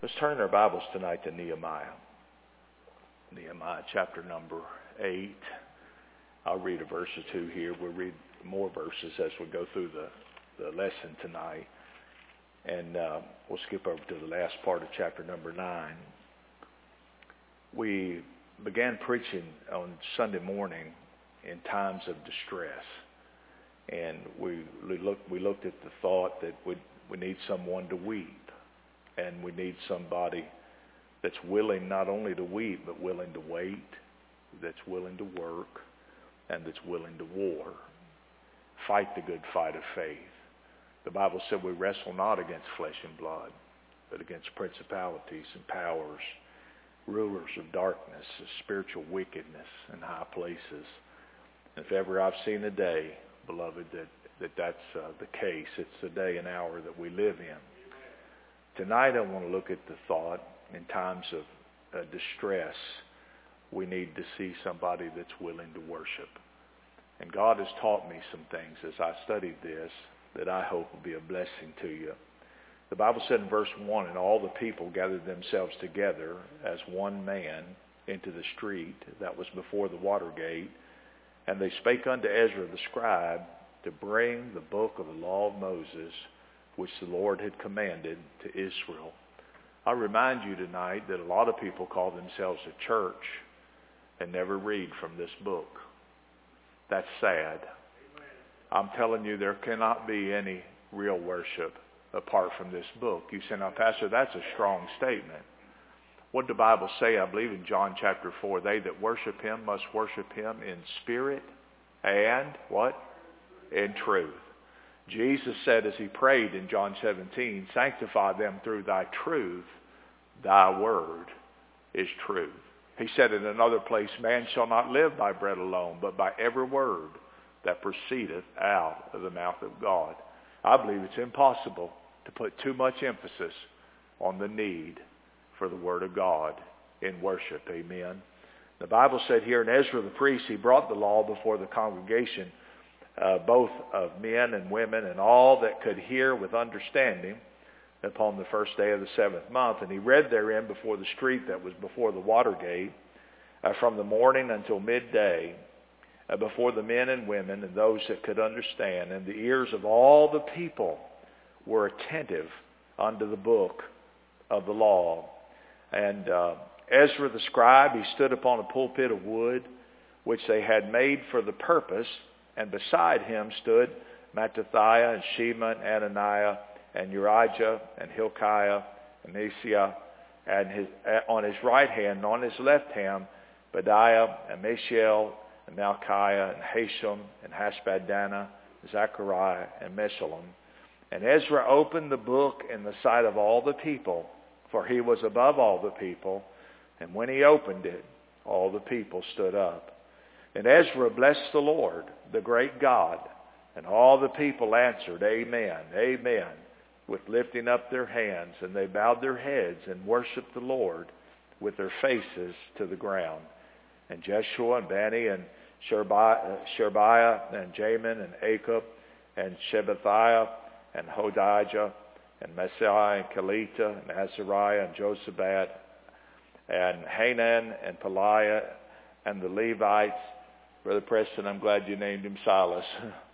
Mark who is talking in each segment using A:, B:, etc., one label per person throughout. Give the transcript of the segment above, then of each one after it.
A: Let's turn our Bibles tonight to Nehemiah. Nehemiah chapter number 8. I'll read a verse or two here. We'll read more verses as we go through the lesson tonight. And we'll skip over to the last part of chapter number 9. We began preaching on Sunday morning in times of distress. And we looked at the thought that we need someone to weep. And we need somebody that's willing not only to weep, but willing to wait, that's willing to work, and that's willing to war. Fight the good fight of faith. The Bible said we wrestle not against flesh and blood, but against principalities and powers, rulers of darkness, spiritual wickedness in high places. And if ever I've seen a day, beloved, that's the case, it's the day and hour that we live in. Tonight I want to look at the thought, in times of distress, we need to see somebody that's willing to worship. And God has taught me some things as I studied this that I hope will be a blessing to you. The Bible said in verse 1, and all the people gathered themselves together as one man into the street that was before the water gate, and they spake unto Ezra the scribe to bring the book of the law of Moses, which the Lord had commanded to Israel. I remind you tonight that a lot of people call themselves a church and never read from this book. That's sad. I'm telling you, there cannot be any real worship apart from this book. You say, now, Pastor, that's a strong statement. What did the Bible say? I believe in John chapter 4, they that worship him must worship him in spirit and what? In truth. Jesus said as he prayed in John 17, sanctify them through thy truth, thy word is truth. He said in another place, man shall not live by bread alone, but by every word that proceedeth out of the mouth of God. I believe it's impossible to put too much emphasis on the need for the word of God in worship. Amen. The Bible said here in Ezra the priest, he brought the law before the congregation, both of men and women and all that could hear with understanding upon the first day of the 7th month. And he read therein before the street that was before the water gate from the morning until midday before the men and women and those that could understand. And the ears of all the people were attentive unto the book of the law. And Ezra the scribe, he stood upon a pulpit of wood which they had made for the purpose. And beside him stood Mattithiah and Shema and Ananiah and Urijah and Hilkiah and Maaseiah, and on his right hand and on his left hand Badiah and Mishael and Malchiah and Hashum and Hashbaddanah, Zechariah and Meshullam. And Ezra opened the book in the sight of all the people, for he was above all the people. And when he opened it, all the people stood up. And Ezra blessed the Lord, the great God, and all the people answered, Amen, Amen, with lifting up their hands. And they bowed their heads and worshiped the Lord with their faces to the ground. And Jeshua and Bani and Sherebiah and Jamin and Akub and Shebathiah and Hodijah and Messiah and Kelita and Azariah and Josabat and Hanan and Peliah and the Levites. Brother Preston, I'm glad you named him Silas.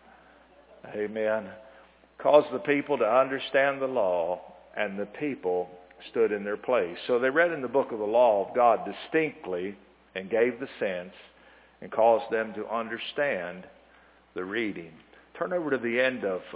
A: Amen. Caused the people to understand the law, and the people stood in their place. So they read in the book of the law of God distinctly and gave the sense and caused them to understand the reading. Turn over to the end of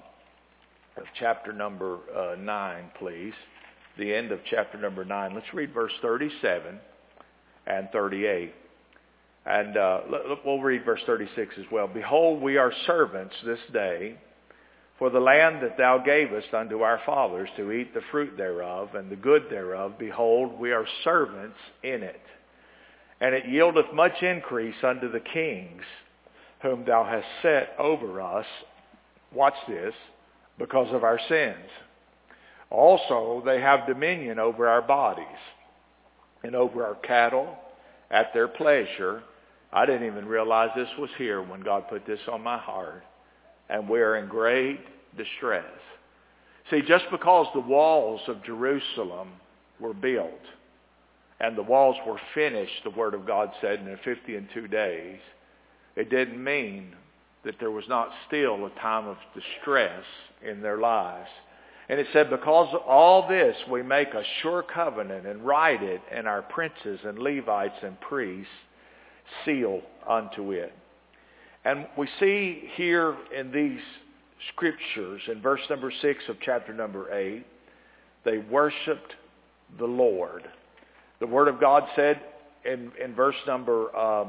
A: chapter number 9, please. The end of chapter number 9. Let's read verse 37 and 38. And we'll read verse 36 as well. Behold, we are servants this day for the land that thou gavest unto our fathers to eat the fruit thereof and the good thereof. Behold, we are servants in it. And it yieldeth much increase unto the kings whom thou hast set over us. Watch this. Because of our sins. Also, they have dominion over our bodies and over our cattle at their pleasure. I didn't even realize this was here when God put this on my heart. And we are in great distress. See, just because the walls of Jerusalem were built and the walls were finished, the Word of God said, in 52 days, it didn't mean that there was not still a time of distress in their lives. And it said, because of all this, we make a sure covenant and write it, and our princes and Levites and priests seal unto it. And we see here in these scriptures, in verse number 6 of chapter number 8, they worshiped the Lord. The Word of God said in verse number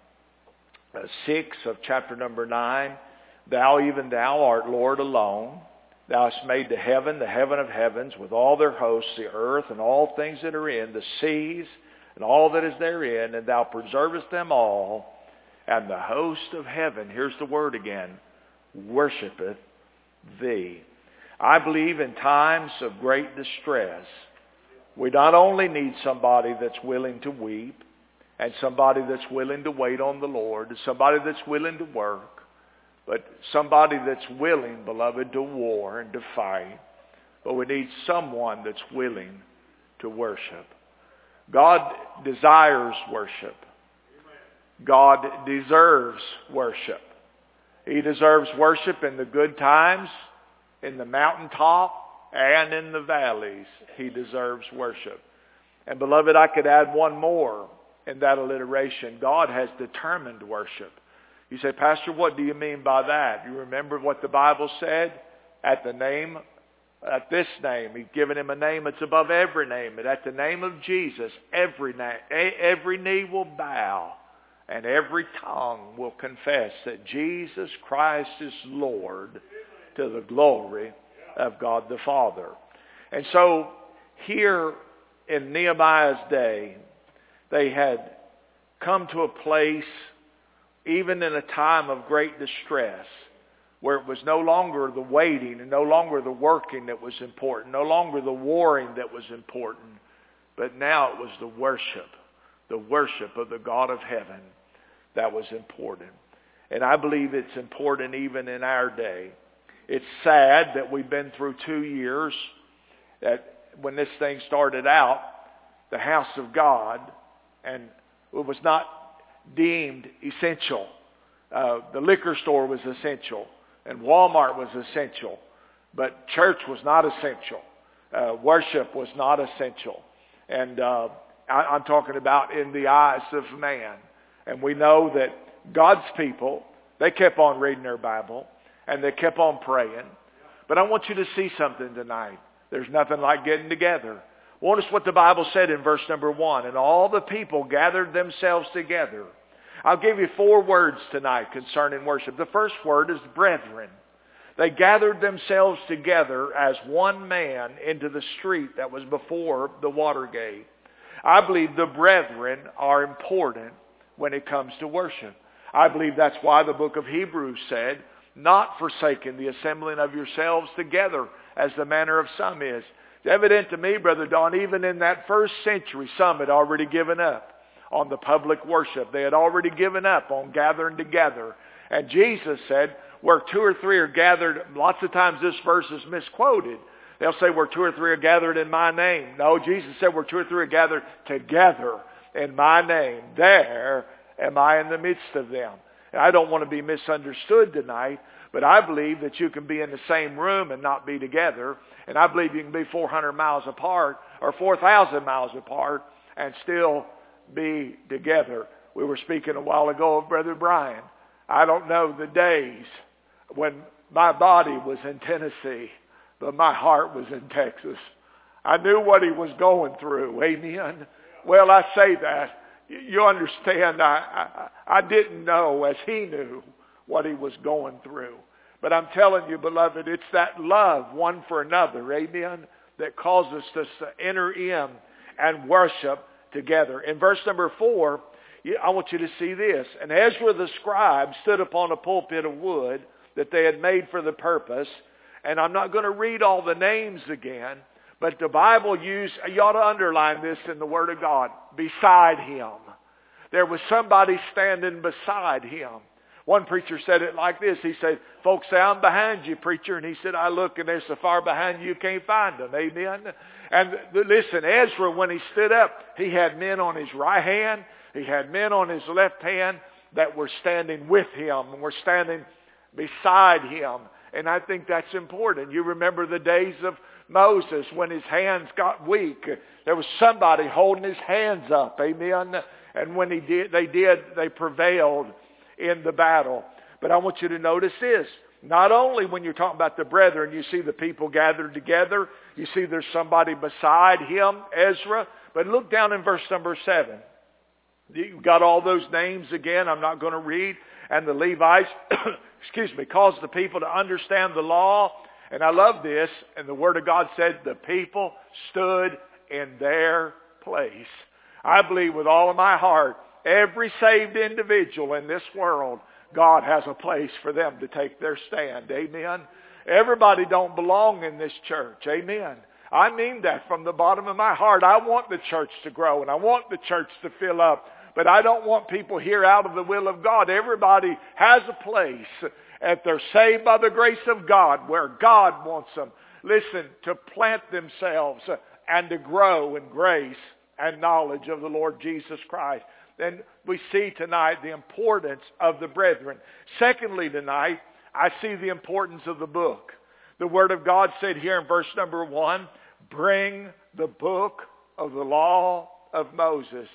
A: 6 of chapter number 9, Thou, even thou, art Lord alone. Thou hast made the heaven of heavens, with all their hosts, the earth, and all things that are in, the seas, and all that is therein, and thou preservest them all, and the host of heaven, here's the word again, worshipeth thee. I believe in times of great distress, we not only need somebody that's willing to weep, and somebody that's willing to wait on the Lord, and somebody that's willing to work, but somebody that's willing, beloved, to war and to fight. But we need someone that's willing to worship. God desires worship. God deserves worship. He deserves worship in the good times, in the mountaintop, and in the valleys. He deserves worship. And beloved, I could add one more in that alliteration. God has determined worship. You say, Pastor, what do you mean by that? You remember what the Bible said? At this name, He's given him a name that's above every name. And at the name of Jesus, every knee will bow and every tongue will confess that Jesus Christ is Lord, to the glory of God the Father. And so here in Nehemiah's day, they had come to a place, even in a time of great distress, where it was no longer the waiting and no longer the working that was important, no longer the warring that was important, but now it was the worship of the God of heaven that was important. And I believe it's important even in our day. It's sad that we've been through 2 years, that when this thing started out, the house of God, and it was not deemed essential. The liquor store was essential, and Walmart was essential, but church was not essential. Worship was not essential. And I'm talking about in the eyes of man. And we know that God's people, they kept on reading their Bible, and they kept on praying. But I want you to see something tonight. There's nothing like getting together. Notice what the Bible said in verse number 1. And all the people gathered themselves together. I'll give you 4 words tonight concerning worship. The first word is brethren. They gathered themselves together as one man into the street that was before the water gate. I believe the brethren are important when it comes to worship. I believe that's why the book of Hebrews said, not forsaking the assembling of yourselves together as the manner of some is. It's evident to me, Brother Don, even in that first century, some had already given up on the public worship. They had already given up on gathering together. And Jesus said, where 2 or 3 are gathered, lots of times this verse is misquoted. They'll say, where 2 or 3 are gathered in my name. No, Jesus said, where 2 or 3 are gathered together in my name, there am I in the midst of them. And I don't want to be misunderstood tonight, but I believe that you can be in the same room and not be together. And I believe you can be 400 miles apart or 4,000 miles apart and still be together. We were speaking a while ago of Brother Brian. I don't know the days when my body was in Tennessee, but my heart was in Texas. I knew what he was going through. Amen. Well, I say that. You understand, I didn't know as he knew what he was going through. But I'm telling you, beloved, it's that love one for another, amen, that causes us to enter in and worship together. In verse number 4, I want you to see this. And Ezra the scribe stood upon a pulpit of wood that they had made for the purpose. And I'm not going to read all the names again, but the Bible you ought to underline this in the Word of God, beside him. There was somebody standing beside him. One preacher said it like this. He said, folks say, I'm behind you, preacher. And he said, I look and they're so far behind you can't find them. Amen. And listen, Ezra, when he stood up, he had men on his right hand. He had men on his left hand that were standing with him and were standing beside him. And I think that's important. You remember the days of Moses when his hands got weak. There was somebody holding his hands up. Amen. And when they prevailed in the battle. But I want you to notice this. Not only when you're talking about the brethren, you see the people gathered together. You see there's somebody beside him, Ezra. But look down in verse number 7. You've got all those names again. I'm not going to read. And the Levites, caused the people to understand the law. And I love this. And the Word of God said the people stood in their place. I believe with all of my heart, every saved individual in this world, God has a place for them to take their stand. Amen. Everybody don't belong in this church. Amen. I mean that from the bottom of my heart. I want the church to grow and I want the church to fill up. But I don't want people here out of the will of God. Everybody has a place if they're saved by the grace of God where God wants them, listen, to plant themselves and to grow in grace and knowledge of the Lord Jesus Christ. And we see tonight the importance of the brethren. Secondly tonight, I see the importance of the book. The Word of God said here in verse number 1, bring the book of the law of Moses.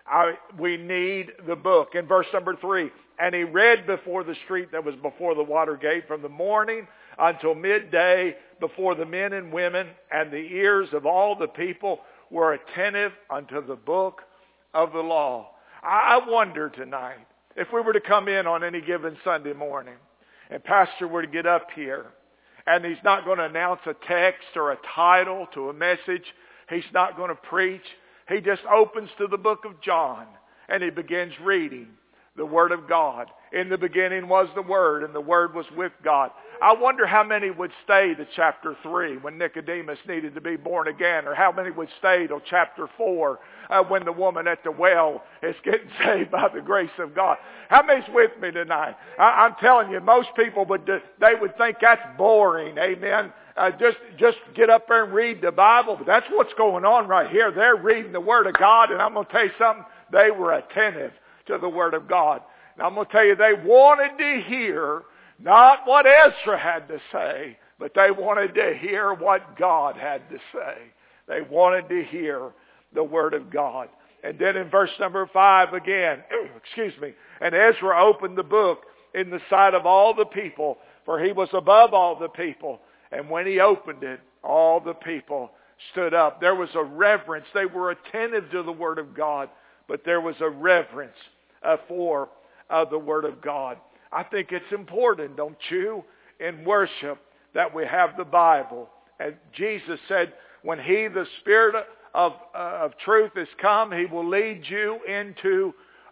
A: We need the book. In verse number 3, and he read before the street that was before the water gate from the morning until midday before the men and women, and the ears of all the people were attentive unto the book of the law. I wonder tonight, if we were to come in on any given Sunday morning, and Pastor were to get up here, and he's not going to announce a text or a title to a message, he's not going to preach, he just opens to the book of John, and he begins reading the Word of God. In the beginning was the Word, and the Word was with God. I wonder how many would stay to chapter 3 when Nicodemus needed to be born again, or how many would stay till chapter 4 when the woman at the well is getting saved by the grace of God. How many's with me tonight? I'm telling you, most people would think that's boring. Amen. Just get up there and read the Bible. But that's what's going on right here. They're reading the Word of God, and I'm going to tell you something. They were attentive to the Word of God. And I'm going to tell you, they wanted to hear not what Ezra had to say, but they wanted to hear what God had to say. They wanted to hear the Word of God. And then in verse number 5 again, and Ezra opened the book in the sight of all the people, for he was above all the people. And when he opened it, all the people stood up. There was a reverence. They were attentive to the Word of God, but there was a reverence for the Word of God. I think it's important, don't you, in worship that we have the Bible. And Jesus said, when He, the Spirit of truth, is come, He will lead you into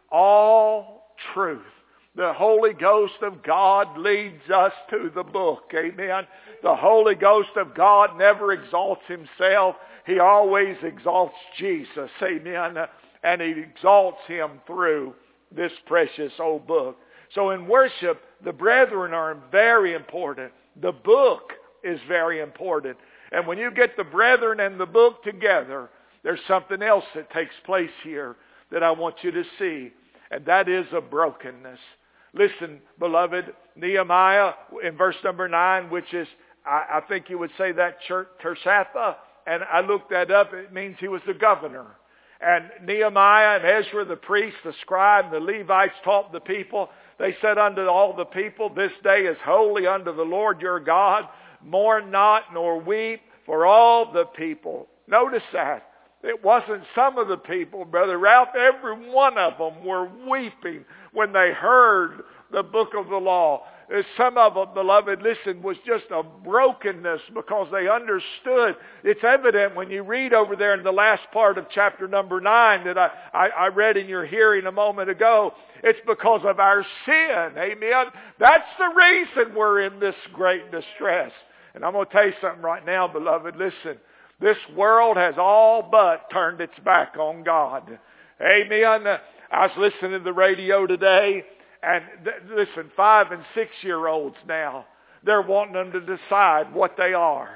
A: all truth. The Holy Ghost of God leads us to the book. Amen. The Holy Ghost of God never exalts Himself. He always exalts Jesus. Amen. And He exalts Him through this precious old book. So in worship, the brethren are very important. The book is very important. And when you get the brethren and the book together, there's something else that takes place here that I want you to see. And that is a brokenness. Listen, beloved, Nehemiah in verse number 9, which is, I think you would say that Tersatha, and I looked that up, it means he was the governor. And Nehemiah and Ezra, the priest, the scribe, the Levites taught the people. They said unto all the people, this day is holy unto the Lord your God. Mourn not nor weep for all the people. Notice that. It wasn't some of the people, Brother Ralph. Every one of them were weeping when they heard the book of the law. Some of them, beloved, listen, was just a brokenness because they understood. It's evident when you read over there in the last part of chapter number 9 that I read in your hearing a moment ago. It's because of our sin. Amen. That's the reason we're in this great distress. And I'm going to tell you something right now, beloved. Listen, this world has all but turned its back on God. Amen. I was listening to the radio today. And listen, 5- and 6-year-olds now, they're wanting them to decide what they are.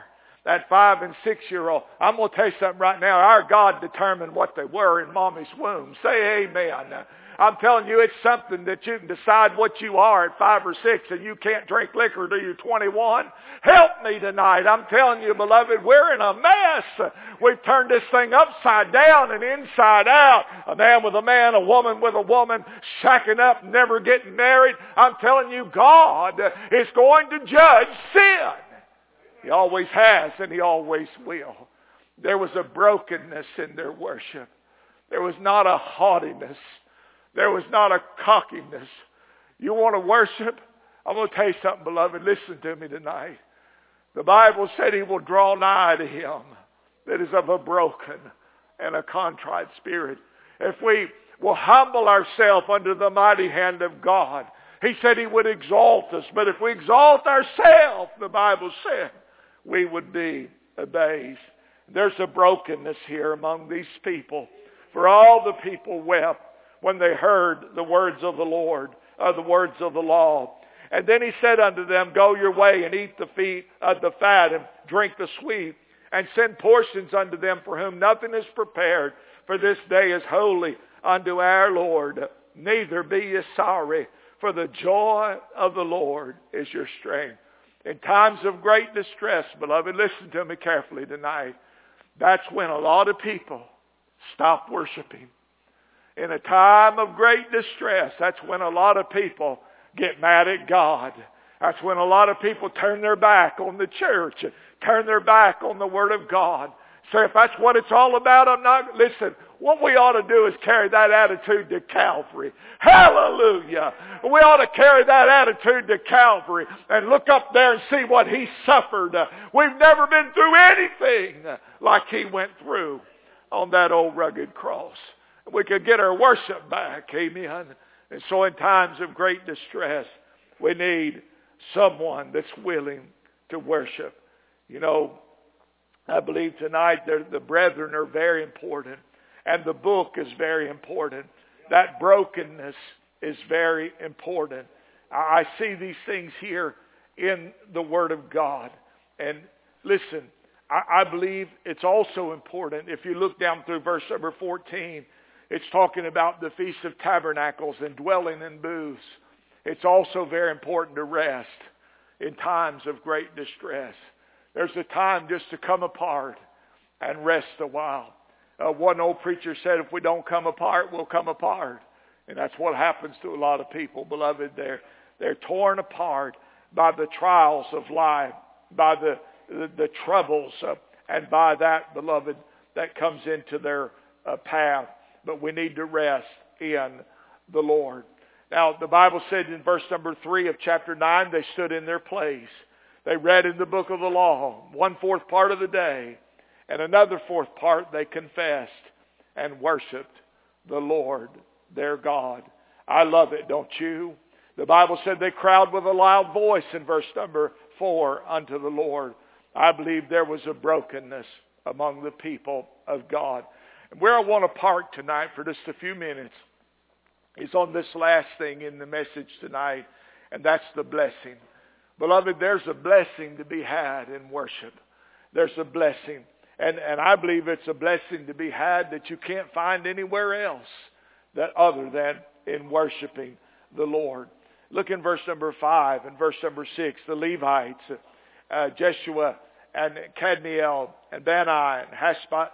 B: that 5 and 6 year old. I'm going to tell you something right now. Our God determined what they were in mommy's womb. Say amen. I'm telling you, it's something that you can decide what you are at 5 or 6, and you can't drink liquor till you're 21. Help me tonight. I'm telling you, beloved, we're in a mess. We've turned this thing upside down and inside out. A man with a man, a woman with a woman, shacking up, never getting married. I'm telling you, God is going to judge sin. He always has, and He always will. There was a brokenness in their worship. There was not a haughtiness. There was not a cockiness. You want to worship? I'm going to tell you something, beloved. Listen to me tonight. The Bible said He will draw nigh to him that is of a broken and a contrite spirit. If we will humble ourselves under the mighty hand of God, He said He would exalt us. But if we exalt ourselves, the Bible said, we would be abased. There's a brokenness here among these people. For all the people wept when they heard the words of the Lord, the words of the law. And then He said unto them, go your way and eat the fat and drink the sweet, and send portions unto them for whom nothing is prepared, for this day is holy unto our Lord. Neither be ye sorry, for the joy of the Lord is your strength. In times of great distress, beloved, listen to me carefully tonight. That's when a lot of people stop worshiping. In a time of great distress, that's when a lot of people get mad at God. That's when a lot of people turn their back on the church, turn their back on the Word of God. So if that's what it's all about, listen, what we ought to do is carry that attitude to Calvary. Hallelujah! We ought to carry that attitude to Calvary and look up there and see what He suffered. We've never been through anything like He went through on that old rugged cross. We could get our worship back. Amen. And so in times of great distress, we need someone that's willing to worship. You know, I believe tonight the brethren are very important. And the book is very important. That brokenness is very important. I see these things here in the Word of God. And listen, I believe it's also important. If you look down through verse number 14, it's talking about the Feast of Tabernacles and dwelling in booths. It's also very important to rest in times of great distress. There's a time just to come apart and rest a while. One old preacher said, if we don't come apart, we'll come apart. And that's what happens to a lot of people, beloved. They're torn apart by the trials of life, by the troubles, and by that, beloved, that comes into their path. But we need to rest in the Lord. Now, the Bible said in verse number 3 of chapter 9, they stood in their place. They read in the book of the law 1/4 part of the day. And another 4th part, they confessed and worshiped the Lord, their God. I love it, don't you? The Bible said they cried with a loud voice in verse number 4 unto the Lord. I believe there was a brokenness among the people of God. And where I want to park tonight for just a few minutes is on this last thing in the message tonight, and that's the blessing. Beloved, there's a blessing to be had in worship. There's a blessing. And I believe it's a blessing to be had that you can't find anywhere else that other than in worshiping the Lord. Look in verse number 5 and verse number 6. The Levites, Jeshua and Kadmiel and Bani and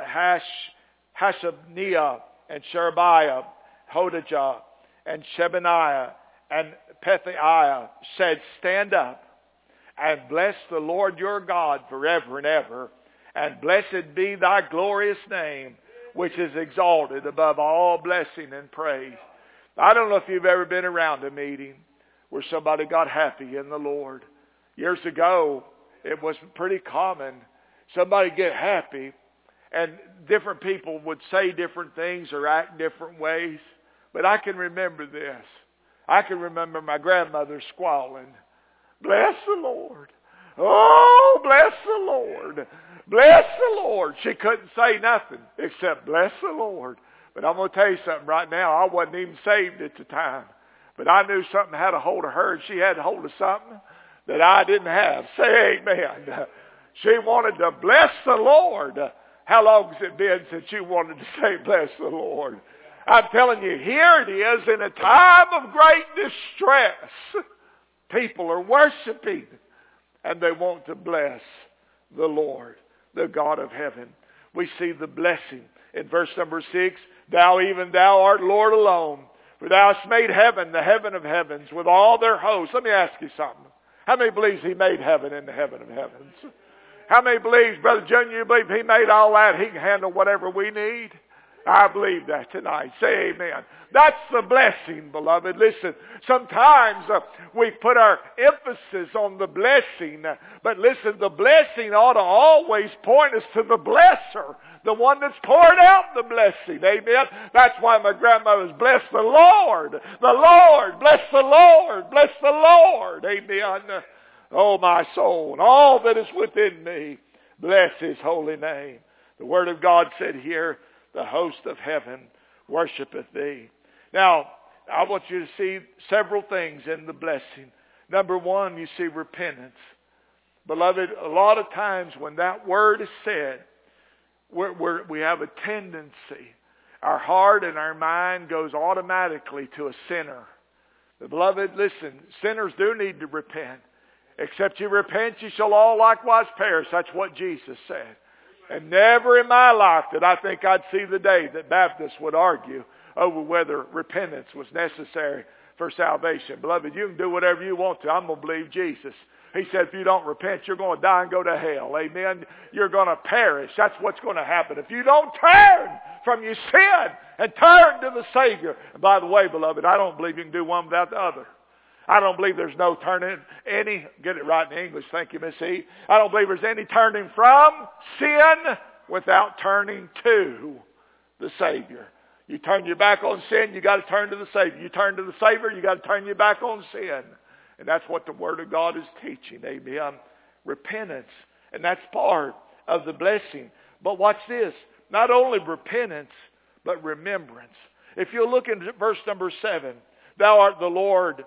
B: Hashabniah and Sherebiah, Hodijah and Shebaniah and Pethiah said, stand up and bless the Lord your God forever and ever. And blessed be thy glorious name, which is exalted above all blessing and praise. I don't know if you've ever been around a meeting where somebody got happy in the Lord. Years ago, it was pretty common. Somebody get happy, and different people would say different things or act different ways. But I can remember this. I can remember my grandmother squalling, bless the Lord. Oh, bless the Lord. Bless the Lord. She couldn't say nothing except bless the Lord. But I'm going to tell you something right now. I wasn't even saved at the time. But I knew something had a hold of her, and she had a hold of something that I didn't have. Say amen. She wanted to bless the Lord. How long has it been since you wanted to say, bless the Lord? I'm telling you, here it is in a time of great distress. People are worshiping, and they want to bless the Lord, the God of heaven. We see the blessing in verse number 6. Thou, even thou art Lord alone, for thou hast made heaven, the heaven of heavens, with all their hosts. Let me ask you something. How many believes he made heaven in the heaven of heavens? How many believes, Brother Junior, you believe he made all that? He can handle whatever we need? I believe that tonight. Say amen. That's the blessing, beloved. Listen, sometimes we put our emphasis on the blessing. But listen, the blessing ought to always point us to the blesser, the one that's poured out the blessing. Amen. That's why my grandmother was, bless the Lord. The Lord. Bless the Lord. Bless the Lord. Amen. Oh, my soul, and all that is within me, bless his holy name. The word of God said here, the host of heaven worshipeth thee. Now, I want you to see several things in the blessing. Number one, you see repentance. Beloved, a lot of times when that word is said, we have a tendency. Our heart and our mind goes automatically to a sinner. Beloved, listen, sinners do need to repent. Except you repent, you shall all likewise perish. That's what Jesus said. And never in my life did I think I'd see the day that Baptists would argue over whether repentance was necessary for salvation. Beloved, you can do whatever you want to. I'm going to believe Jesus. He said if you don't repent, you're going to die and go to hell. Amen. You're going to perish. That's what's going to happen. If you don't turn from your sin and turn to the Savior. And by the way, beloved, I don't believe you can do one without the other. I don't believe there's no turning any, get it right in English, thank you, Miss E. I don't believe there's any turning from sin without turning to the Savior. You turn your back on sin, you got to turn to the Savior. You turn to the Savior, you got to turn your back on sin. And that's what the Word of God is teaching, amen. Repentance, and that's part of the blessing. But watch this, not only repentance, but remembrance. If you look into verse number 7, thou art the Lord,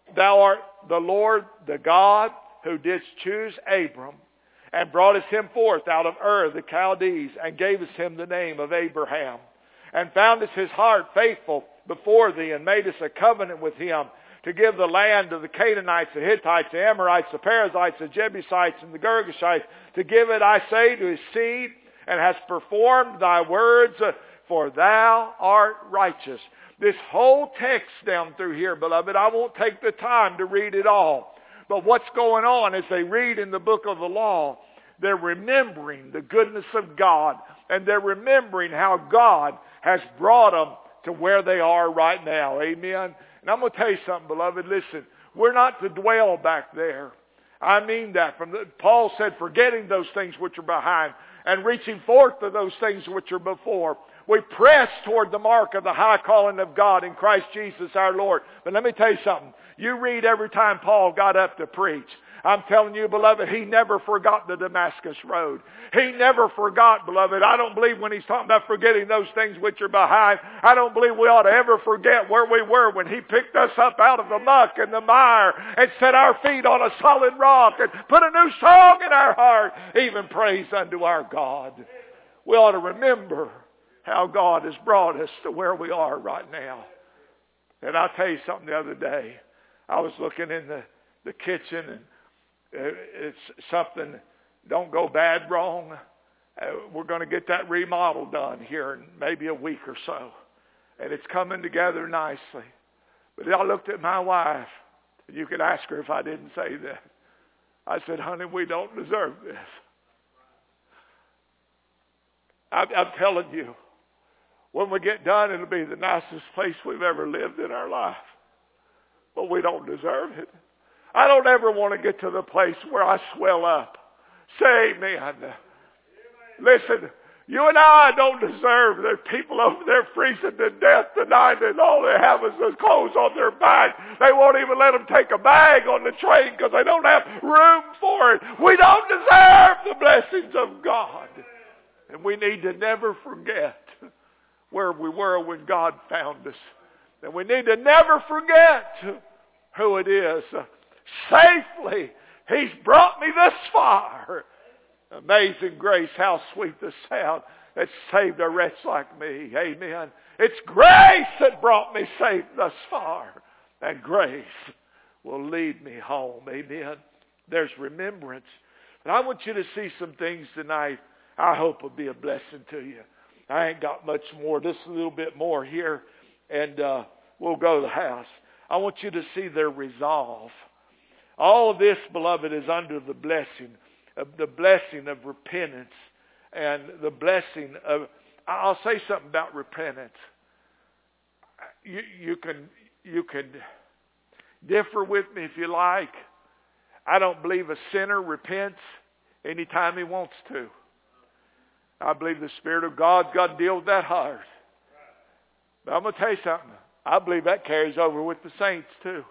B: the God who didst choose Abram and broughtest him forth out of Ur the Chaldees and gavest him the name of Abraham and foundest his heart faithful before thee and madest a covenant with him to give the land of the Canaanites, the Hittites, the Amorites, the Perizzites, the Jebusites, and the Girgashites, to give it, I say, to his seed, and hast performed thy words, for thou art righteous. This whole text down through here, beloved, I won't take the time to read it all. But what's going on as they read in the book of the law, they're remembering the goodness of God. And they're remembering how God has brought them to where they are right now. Amen. And I'm going to tell you something, beloved. Listen, we're not to dwell back there. I mean that. Paul said, forgetting those things which are behind and reaching forth to those things which are before. We press toward the mark of the high calling of God in Christ Jesus our Lord. But let me tell you something. You read every time Paul got up to preach. I'm telling you, beloved, he never forgot the Damascus Road. He never forgot, beloved. I don't believe when he's talking about forgetting those things which are behind, I don't believe we ought to ever forget where we were when he picked us up out of the muck and the mire and set our feet on a solid rock and put a new song in our heart, even praise unto our God. We ought to remember how God has brought us to where we are right now. And I'll tell you something the other day. I was looking in the kitchen, and it's something, don't go bad wrong. We're going to get that remodel done here in maybe a week or so. And it's coming together nicely. But I looked at my wife, and you could ask her if I didn't say that. I said, honey, we don't deserve this. I'm telling you, when we get done, it'll be the nicest place we've ever lived in our life. But we don't deserve it. I don't ever want to get to the place where I swell up. Say amen. Listen, you and I don't deserve. There's people over there freezing to death tonight, and all they have is the clothes on their back. They won't even let them take a bag on the train because they don't have room for it. We don't deserve the blessings of God. And we need to never forget where we were when God found us. And we need to never forget who it is. Safely, He's brought me this far. Amazing grace, how sweet the sound that saved a wretch like me. Amen. It's grace that brought me safe thus far. And grace will lead me home. Amen. There's remembrance. And I want you to see some things tonight I hope will be a blessing to you. I ain't got much more, just a little bit more here, and we'll go to the house. I want you to see their resolve. All of this, beloved, is under the blessing of repentance and the blessing of, I'll say something about repentance. You can differ with me if you like. I don't believe a sinner repents anytime he wants to. I believe the Spirit of God's got to deal with that heart. But I'm going to tell you something. I believe that carries over with the saints too.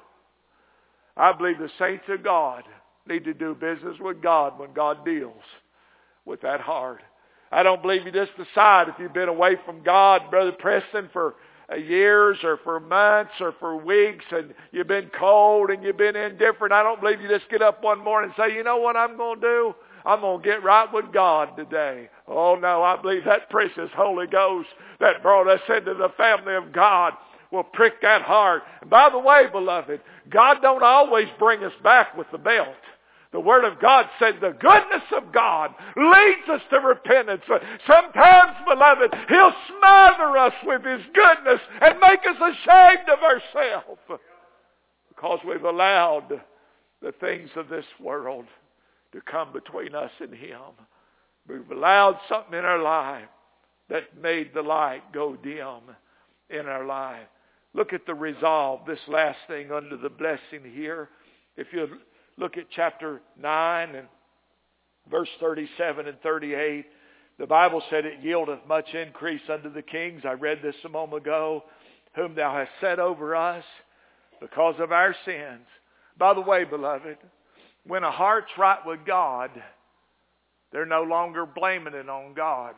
B: I believe the saints of God need to do business with God when God deals with that heart. I don't believe you just decide if you've been away from God, Brother Preston, for years or for months or for weeks, and you've been cold and you've been indifferent. I don't believe you just get up one morning and say, you know what I'm going to do? I'm going to get right with God today. Oh no, I believe that precious Holy Ghost that brought us into the family of God will prick that heart. And by the way, beloved, God don't always bring us back with the belt. The Word of God said the goodness of God leads us to repentance. Sometimes, beloved, He'll smother us with His goodness and make us ashamed of ourselves because we've allowed the things of this world to come between us and Him. We've allowed something in our life that made the light go dim in our life. Look at the resolve, this last thing under the blessing here. If you look at chapter 9 and verse 37 and 38, the Bible said it yieldeth much increase unto the kings. I read this a moment ago. Whom thou hast set over us because of our sins. By the way, beloved, when a heart's right with God, they're no longer blaming it on God.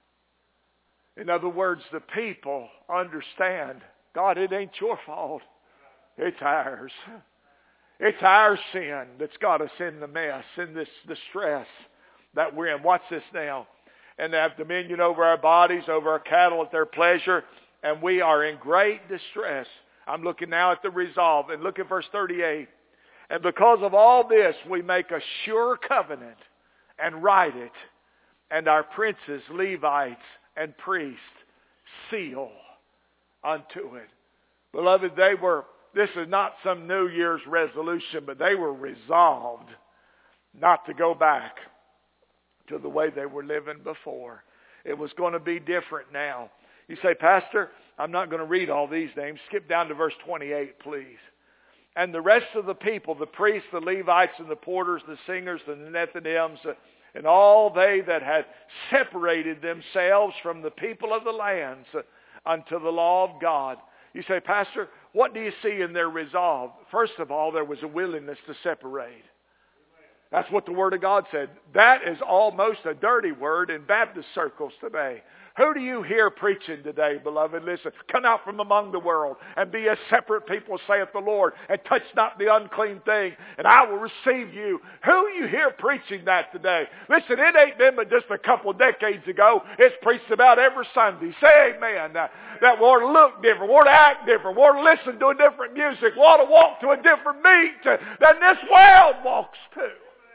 B: In other words, the people understand, God, it ain't your fault. It's ours. It's our sin that's got us in the mess, in this distress that we're in. Watch this now. And they have dominion over our bodies, over our cattle at their pleasure, and we are in great distress. I'm looking now at the resolve, and look at verse 38. And because of all this, we make a sure covenant and write it, and our princes, Levites, and priests seal unto it. Beloved, this is not some New Year's resolution, but they were resolved not to go back to the way they were living before. It was going to be different now. You say, Pastor, I'm not going to read all these names. Skip down to verse 28, please. And the rest of the people, the priests, the Levites, and the porters, the singers, the Nethinims, and all they that had separated themselves from the people of the lands unto the law of God. You say, Pastor, what do you see in their resolve? First of all, there was a willingness to separate. That's what the Word of God said. That is almost a dirty word in Baptist circles today. Who do you hear preaching today, beloved? Listen, come out from among the world and be a separate people, saith the Lord, and touch not the unclean thing, and I will receive you. Who you hear preaching that today? Listen, it ain't been but just a couple decades ago. It's preached about every Sunday. Say amen. That we ought to look different, we ought to act different, we ought to listen to a different music, we ought to walk to a different beat than this world walks to.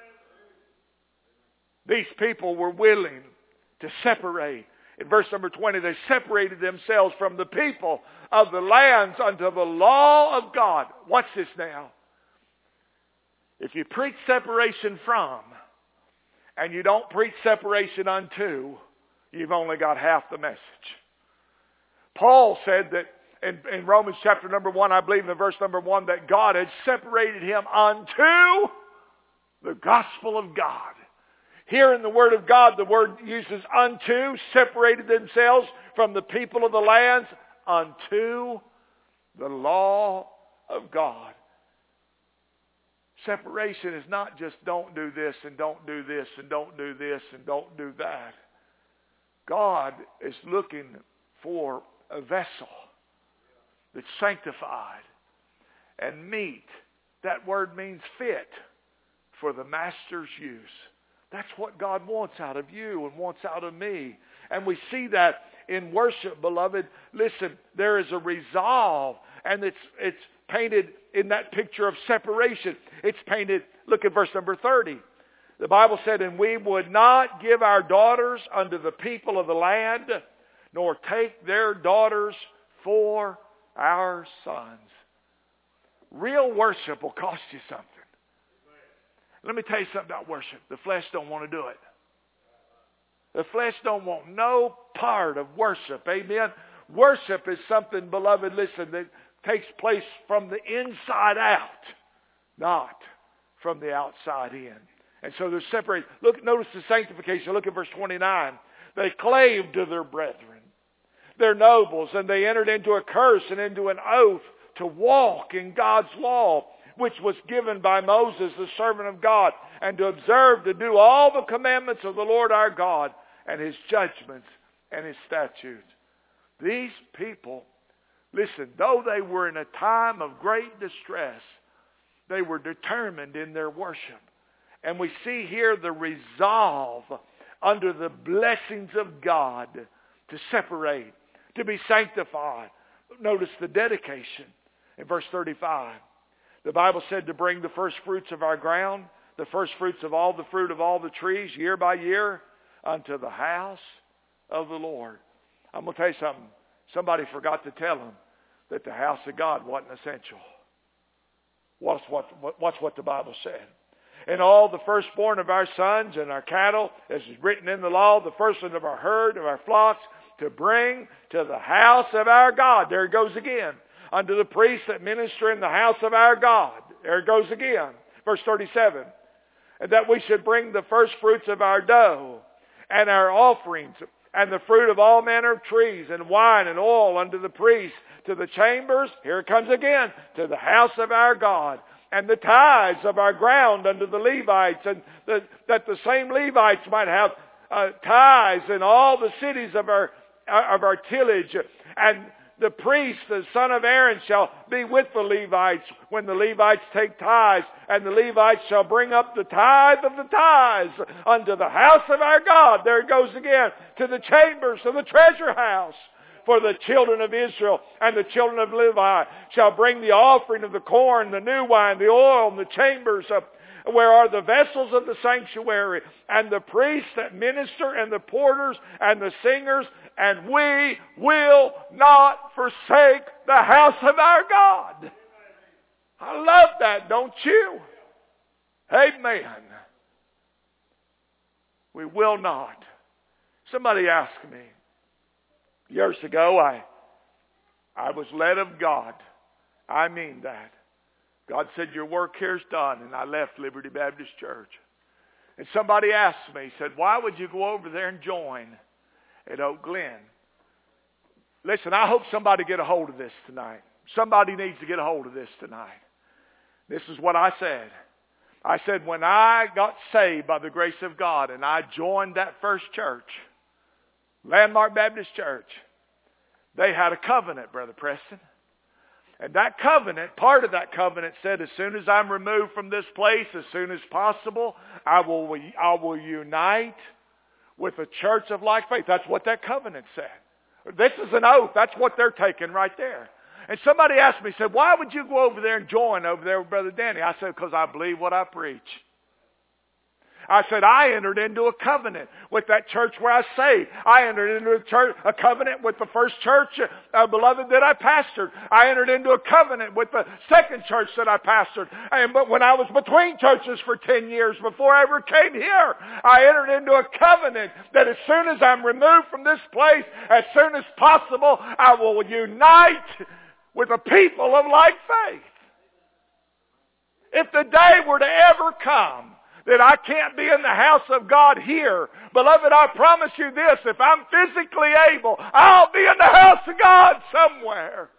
B: These people were willing to separate. In verse number 20, they separated themselves from the people of the lands unto the law of God. Watch this now. If you preach separation from, and you don't preach separation unto, you've only got half the message. Paul said that in Romans chapter number 1, I believe in verse number 1, that God had separated him unto the gospel of God. Here in the Word of God, the word uses unto, separated themselves from the people of the lands unto the law of God. Separation is not just don't do this and don't do this and don't do this and don't do that. God is looking for a vessel that's sanctified and meet. That word means fit for the master's use. That's what God wants out of you and wants out of me. And we see that in worship, beloved. Listen, there is a resolve, and it's painted in that picture of separation. It's painted, look at verse number 30. The Bible said, and we would not give our daughters unto the people of the land, nor take their daughters for our sons. Real worship will cost you something. Let me tell you something about worship. The flesh don't want to do it. The flesh don't want no part of worship. Amen. Worship is something, beloved, listen, that takes place from the inside out, not from the outside in. And so they're separated. Look, notice the sanctification. Look at verse 29. They clave to their brethren, their nobles, and they entered into a curse and into an oath to walk in God's law, which was given by Moses, the servant of God, and to observe, to do all the commandments of the Lord our God, and his judgments and his statutes. These people, listen, though they were in a time of great distress, they were determined in their worship. And we see here the resolve under the blessings of God to separate, to be sanctified. Notice the dedication in verse 35. The Bible said to bring the first fruits of our ground, the first fruits of all the fruit of all the trees, year by year, unto the house of the Lord. I'm going to tell you something. Somebody forgot to tell them that the house of God wasn't essential. Watch what the Bible said. And all the firstborn of our sons and our cattle, as is written in the law, the firstborn of our herd, of our flocks, to bring to the house of our God. There it goes again. Unto the priests that minister in the house of our God. There it goes again. Verse 37. And that we should bring the first fruits of our dough and our offerings and the fruit of all manner of trees and wine and oil unto the priests, to the chambers, here it comes again, to the house of our God, and the tithes of our ground unto the Levites, and that the same Levites might have tithes in all the cities of our tillage. And the priest, the son of Aaron, shall be with the Levites when the Levites take tithes, and the Levites shall bring up the tithe of the tithes unto the house of our God. There it goes again, to the chambers of the treasure house. For the children of Israel and the children of Levi shall bring the offering of the corn, the new wine, the oil, and the chambers where are the vessels of the sanctuary, and the priests that minister, and the porters, and the singers, and we will not forsake the house of our God. I love that, don't you? Amen. We will not. Somebody asked me, years ago, I was led of God. I mean that. God said, your work here is done, and I left Liberty Baptist Church. And somebody asked me, said, why would you go over there and join at Oak Glen? Listen, I hope somebody get a hold of this tonight. Somebody needs to get a hold of this tonight. This is what I said. I said, when I got saved by the grace of God and I joined that first church, Landmark Baptist Church, they had a covenant, Brother Preston. And that covenant, part of that covenant said, as soon as I'm removed from this place, as soon as possible, I will unite with a church of like faith. That's what that covenant said. This is an oath. That's what they're taking right there. And somebody asked me, said, why would you go over there and join over there with Brother Danny? I said, because I believe what I preach. I said, I entered into a covenant with that church where I saved. I entered into a covenant with the first church, beloved, that I pastored. I entered into a covenant with the second church that I pastored. But when I was between churches for 10 years before I ever came here, I entered into a covenant that as soon as I'm removed from this place, as soon as possible, I will unite with a people of like faith. If the day were to ever come that I can't be in the house of God here, beloved, I promise you this, if I'm physically able, I'll be in the house of God somewhere.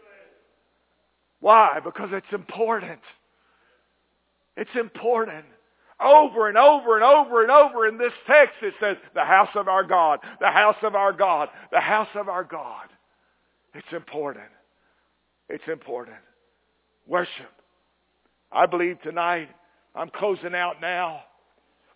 B: Why? Because it's important. It's important. Over and over and over and over in this text it says, the house of our God, the house of our God, the house of our God. It's important. It's important. Worship. I believe tonight, I'm closing out now.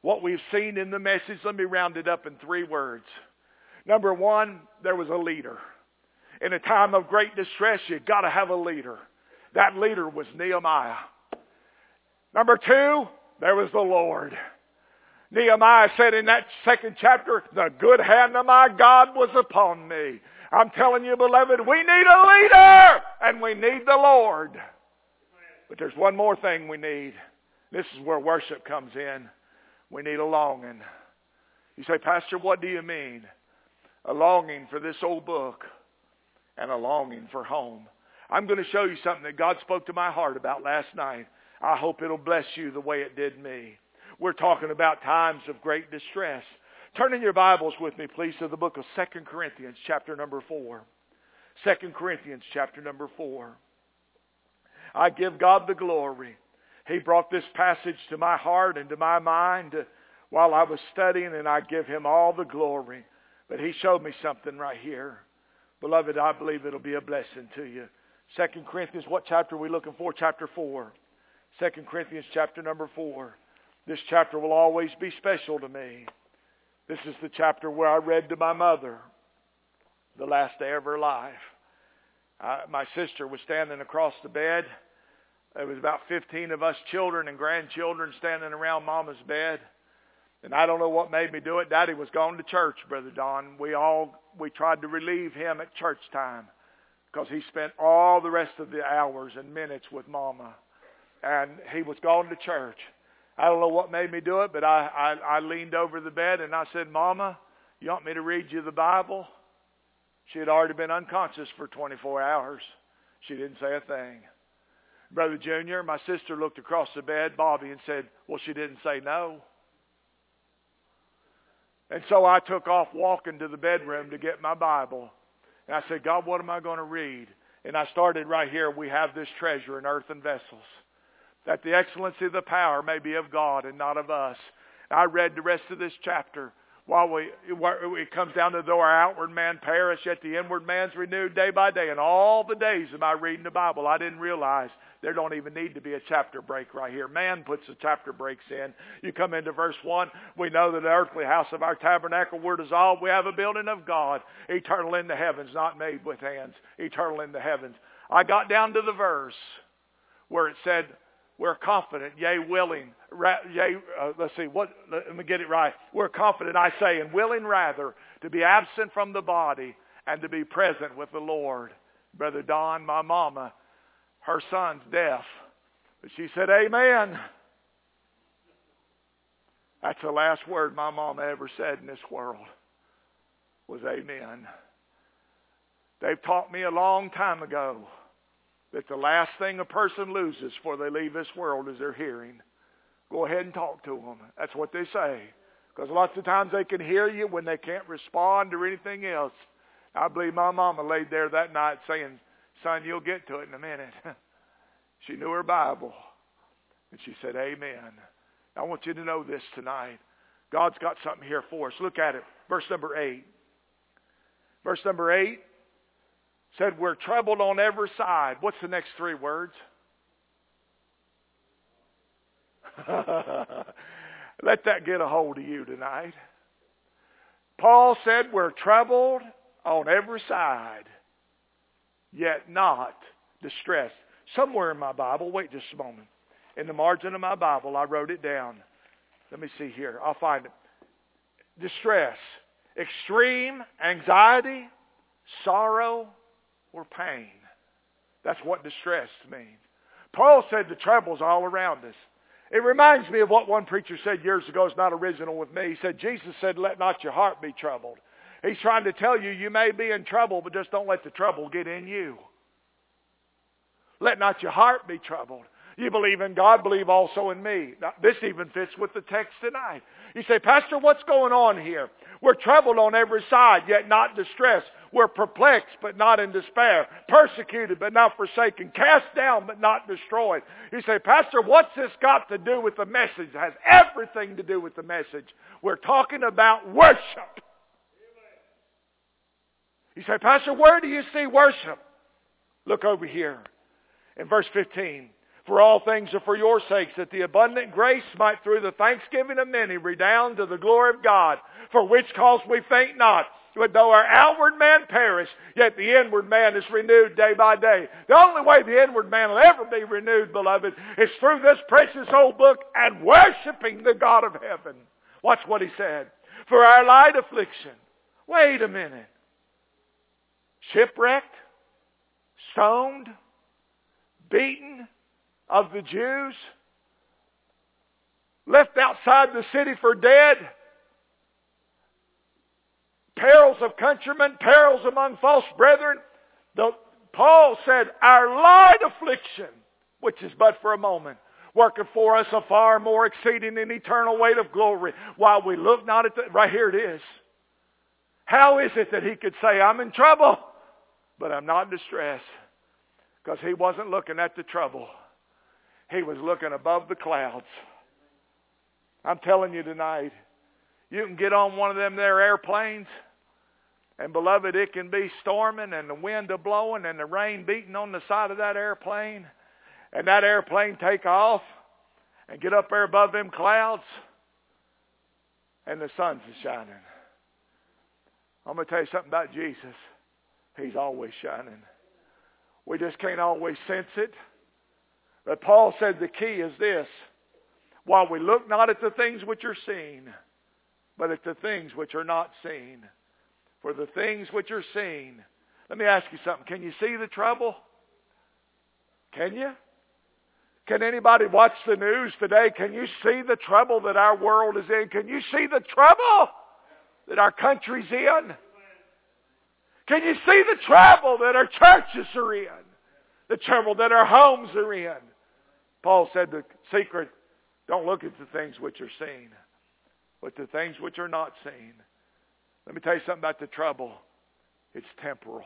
B: What we've seen in the message, let me round it up in 3 words. Number 1, there was a leader. In a time of great distress, you've got to have a leader. That leader was Nehemiah. Number 2, there was the Lord. Nehemiah said in that 2nd chapter, the good hand of my God was upon me. I'm telling you, beloved, we need a leader, and we need the Lord. But there's one more thing we need. This is where worship comes in. We need a longing. You say, Pastor, what do you mean? A longing for this old book and a longing for home. I'm going to show you something that God spoke to my heart about last night. I hope it'll bless you the way it did me. We're talking about times of great distress. Turn in your Bibles with me, please, to the book of 2 Corinthians, chapter number 4. 2 Corinthians, chapter number 4. I give God the glory. He brought this passage to my heart and to my mind while I was studying, and I give Him all the glory. But He showed me something right here. Beloved, I believe it'll be a blessing to you. 2 Corinthians, what chapter are we looking for? Chapter 4. 2 Corinthians, chapter number 4. This chapter will always be special to me. This is the chapter where I read to my mother the last day of her life. My sister was standing across the bed. There was about 15 of us children and grandchildren standing around Mama's bed. And I don't know what made me do it. Daddy was going to church, Brother Don. We tried to relieve him at church time because he spent all the rest of the hours and minutes with Mama. And he was going to church. I don't know what made me do it, but I leaned over the bed and I said, Mama, you want me to read you the Bible? She had already been unconscious for 24 hours. She didn't say a thing. Brother Junior, my sister looked across the bed, Bobby, and said, well, she didn't say no. And so I took off walking to the bedroom to get my Bible. And I said, God, what am I going to read? And I started right here. We have this treasure in earthen vessels, that the excellency of the power may be of God and not of us. I read the rest of this chapter. While it comes down to though our outward man perish, yet the inward man's renewed day by day. And all the days of my reading the Bible, I didn't realize there don't even need to be a chapter break right here. Man puts the chapter breaks in. You come into verse 1, we know that the earthly house of our tabernacle were dissolved. We have a building of God, eternal in the heavens, not made with hands, eternal in the heavens. I got down to the verse where it said, we're confident, yea, willing, let me get it right. We're confident, I say, and willing rather to be absent from the body and to be present with the Lord. Brother Don, my mama, her son's deaf. But she said, amen. That's the last word my mama ever said in this world, was amen. They've taught me a long time ago that the last thing a person loses before they leave this world is their hearing. Go ahead and talk to them. That's what they say. Because lots of times they can hear you when they can't respond or anything else. I believe my mama laid there that night saying, son, you'll get to it in a minute. She knew her Bible. And she said, amen. I want you to know this tonight. God's got something here for us. Look at it. Verse number 8. Verse number 8 said we're troubled on every side. What's the next 3 words? Let that get a hold of you tonight. Paul said we're troubled on every side, yet not distressed. Somewhere in my Bible, wait just a moment. In the margin of my Bible, I wrote it down. Let me see here. I'll find it. Distress, extreme anxiety, sorrow, or pain. That's what distress means. Paul said the trouble's all around us. It reminds me of what one preacher said years ago. It's not original with me. He said, Jesus said, let not your heart be troubled. He's trying to tell you, you may be in trouble, but just don't let the trouble get in you. Let not your heart be troubled. You believe in God, believe also in me. Now, this even fits with the text tonight. You say, Pastor, what's going on here? We're troubled on every side, yet not distressed. We're perplexed, but not in despair. Persecuted, but not forsaken. Cast down, but not destroyed. You say, Pastor, what's this got to do with the message? It has everything to do with the message. We're talking about worship. You say, Pastor, where do you see worship? Look over here in verse 15. For all things are for your sakes, that the abundant grace might through the thanksgiving of many redound to the glory of God. For which cause we faint not, but though our outward man perish, yet the inward man is renewed day by day. The only way the inward man will ever be renewed, beloved, is through this precious old book and worshiping the God of heaven. Watch what he said. For our light affliction. Wait a minute. Shipwrecked, stoned, beaten of the Jews, left outside the city for dead, perils of countrymen, perils among false brethren. Paul said, our light affliction, which is but for a moment, worketh for us a far more exceeding and eternal weight of glory, while we look not at the... Right here it is. How is it that he could say, I'm in trouble, but I'm not in distress? Because he wasn't looking at the trouble. He was looking above the clouds. I'm telling you tonight, you can get on one of them there airplanes, and beloved, it can be storming and the wind a-blowing and the rain beating on the side of that airplane, and that airplane take off and get up there above them clouds, and the sun's shining. I'm going to tell you something about Jesus. He's always shining. We just can't always sense it. But Paul said the key is this. While we look not at the things which are seen, but at the things which are not seen. For the things which are seen. Let me ask you something. Can you see the trouble? Can you? Can anybody watch the news today? Can you see the trouble that our world is in? Can you see the trouble that our country's in? Can you see the trouble that our churches are in? The trouble that our homes are in? Paul said the secret, don't look at the things which are seen, but the things which are not seen. Let me tell you something about the trouble. It's temporal.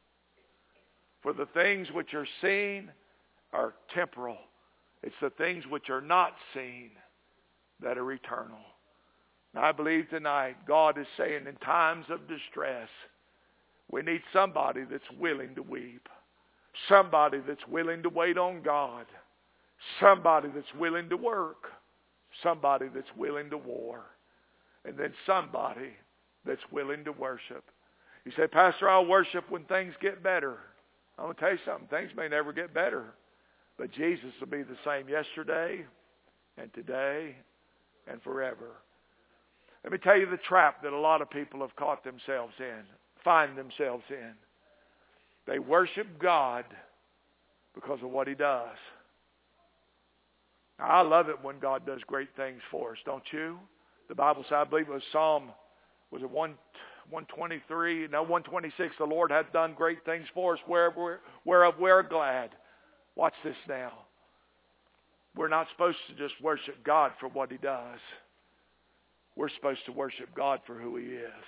B: For the things which are seen are temporal. It's the things which are not seen that are eternal. And I believe tonight God is saying in times of distress, we need somebody that's willing to weep. Somebody that's willing to wait on God. Somebody that's willing to work. Somebody that's willing to war. And then somebody that's willing to worship. You say, Pastor, I'll worship when things get better. I'm going to tell you something. Things may never get better. But Jesus will be the same yesterday and today and forever. Let me tell you the trap that a lot of people have caught themselves in, find themselves in. They worship God because of what He does. Now, I love it when God does great things for us, don't you? The Bible says, I believe it was Psalm, was it 123? No, 126. The Lord hath done great things for us, whereof we're glad. Watch this now. We're not supposed to just worship God for what He does. We're supposed to worship God for who He is.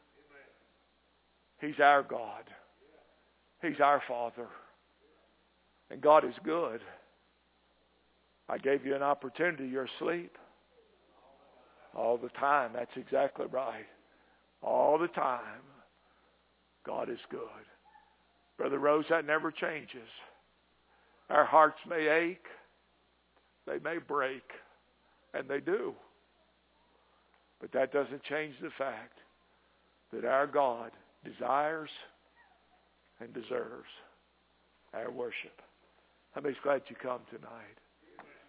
B: He's our God. He's our Father. And God is good. I gave you an opportunity. You're asleep. All the time. That's exactly right. All the time. God is good. Brother Rose, that never changes. Our hearts may ache. They may break. And they do. But that doesn't change the fact that our God desires and deserves our worship. How many's glad you come tonight?